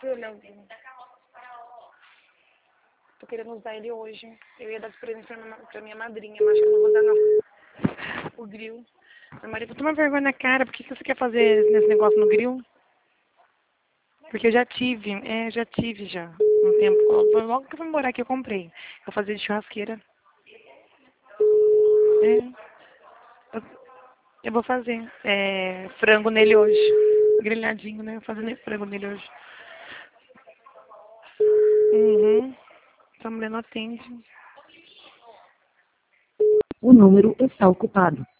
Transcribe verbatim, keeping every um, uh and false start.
fui olhar o grill. Tô querendo usar ele hoje. Eu ia dar de presente pra minha, pra minha madrinha, mas acho que eu não vou usar não. O grill. Meu marido, toma vergonha na cara, por que que você quer fazer nesse negócio no grill? Porque eu já tive, é, já tive já, um tempo. Foi logo que eu fui morar aqui eu comprei. Eu fazia de churrasqueira. É, eu, eu vou fazer é, frango nele hoje. Grelhadinho, né? Fazendo frango nele hoje. Uhum. Essa mulher não atende. O número está ocupado.